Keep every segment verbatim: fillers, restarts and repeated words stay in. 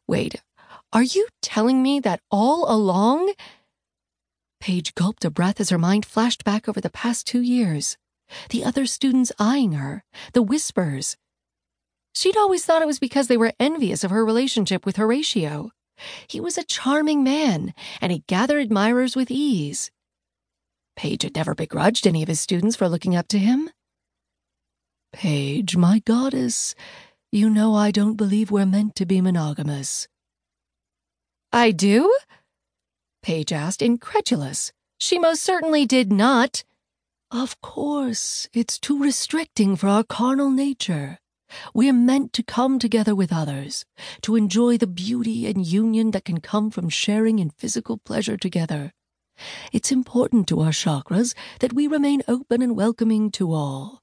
Wait, are you telling me that all along? Paige gulped a breath as her mind flashed back over the past two years. The other students eyeing her, the whispers. She'd always thought it was because they were envious of her relationship with Horatio. He was a charming man, and he gathered admirers with ease. Paige had never begrudged any of his students for looking up to him. Paige, my goddess, you know I don't believe we're meant to be monogamous. I do? Paige asked, incredulous. She most certainly did not. Of course, it's too restricting for our carnal nature. We're meant to come together with others, to enjoy the beauty and union that can come from sharing in physical pleasure together. It's important to our chakras that we remain open and welcoming to all.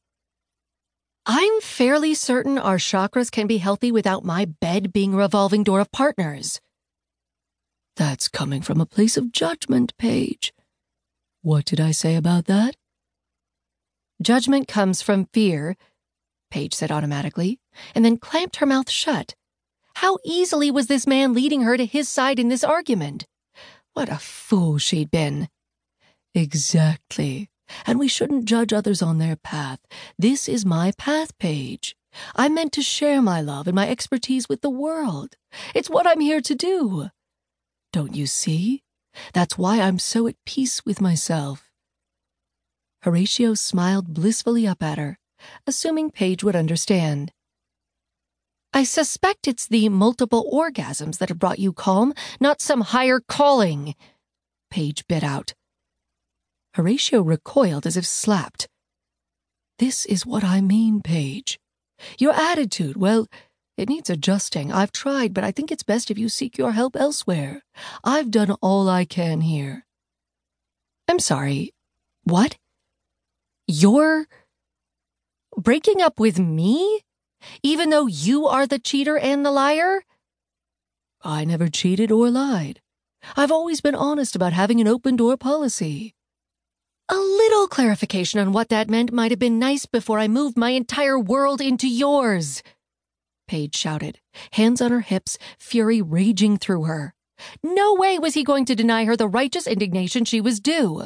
I'm fairly certain our chakras can be healthy without my bed being a revolving door of partners. That's coming from a place of judgment, Paige. What did I say about that? Judgment comes from fear, Paige said automatically, and then clamped her mouth shut. How easily was this man leading her to his side in this argument? What a fool she'd been. Exactly. And we shouldn't judge others on their path. This is my path, Paige. I'm meant to share my love and my expertise with the world. It's what I'm here to do. Don't you see? That's why I'm so at peace with myself. Horatio smiled blissfully up at her, assuming Paige would understand. I suspect it's the multiple orgasms that have brought you calm, not some higher calling, Paige bit out. Horatio recoiled as if slapped. This is what I mean, Paige. Your attitude, well, it needs adjusting. I've tried, but I think it's best if you seek your help elsewhere. I've done all I can here. I'm sorry. What? You're breaking up with me? Even though you are the cheater and the liar? I never cheated or lied. I've always been honest about having an open-door policy. A little clarification on what that meant might have been nice before I moved my entire world into yours, Paige shouted, hands on her hips, fury raging through her. No way was he going to deny her the righteous indignation she was due.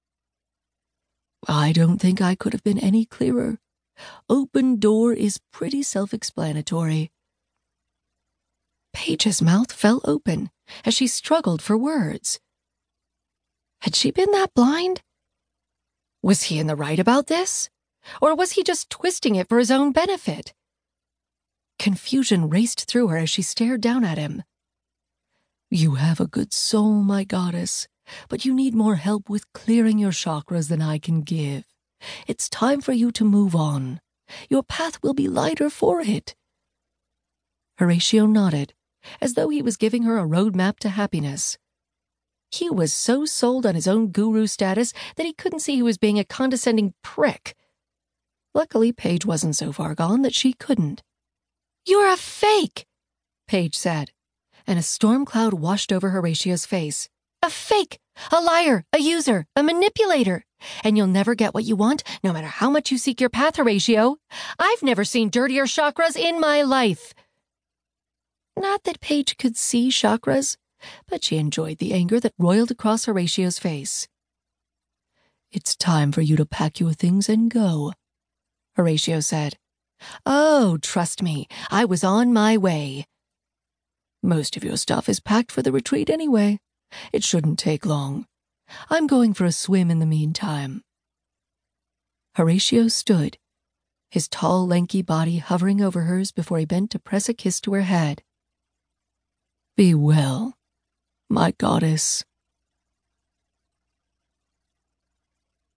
I don't think I could have been any clearer. Open door is pretty self-explanatory. Paige's mouth fell open as she struggled for words. Had she been that blind? Was he in the right about this? Or was he just twisting it for his own benefit? Confusion raced through her as she stared down at him. You have a good soul, my goddess, but you need more help with clearing your chakras than I can give. It's time for you to move on. Your path will be lighter for it. Horatio nodded, as though he was giving her a roadmap to happiness. He was so sold on his own guru status that he couldn't see he was being a condescending prick. Luckily, Paige wasn't so far gone that she couldn't. You're a fake, Paige said, and a storm cloud washed over Horatio's face. A fake, a liar, a user, a manipulator. And you'll never get what you want, no matter how much you seek your path, Horatio. I've never seen dirtier chakras in my life. Not that Paige could see chakras, but she enjoyed the anger that roiled across Horatio's face. It's time for you to pack your things and go, Horatio said. Oh, trust me, I was on my way. Most of your stuff is packed for the retreat anyway. It shouldn't take long. I'm going for a swim in the meantime. Horatio stood, his tall, lanky body hovering over hers before he bent to press a kiss to her head. Be well, my goddess.